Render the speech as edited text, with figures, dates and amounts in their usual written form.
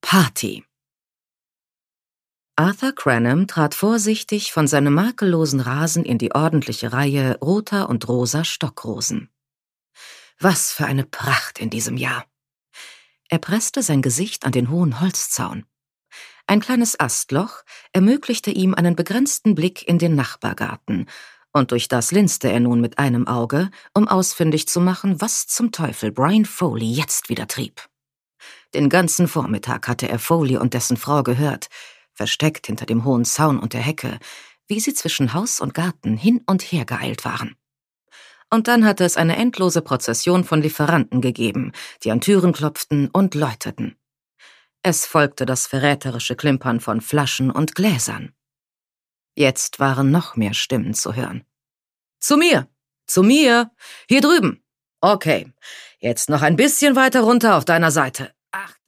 Party. Arthur Cranham trat vorsichtig von seinem makellosen Rasen in die ordentliche Reihe roter und rosa Stockrosen. Was für eine Pracht in diesem Jahr! Er presste sein Gesicht an den hohen Holzzaun. Ein kleines Astloch ermöglichte ihm einen begrenzten Blick in den Nachbargarten, und durch das linste er nun mit einem Auge, um ausfindig zu machen, was zum Teufel Brian Foley jetzt wieder trieb. Den ganzen Vormittag hatte er Foley und dessen Frau gehört, versteckt hinter dem hohen Zaun und der Hecke, wie sie zwischen Haus und Garten hin und her geeilt waren. Und dann hatte es eine endlose Prozession von Lieferanten gegeben, die an Türen klopften und läuteten. Es folgte das verräterische Klimpern von Flaschen und Gläsern. Jetzt waren noch mehr Stimmen zu hören. »Zu mir! Zu mir! Hier drüben! Okay, jetzt noch ein bisschen weiter runter auf deiner Seite.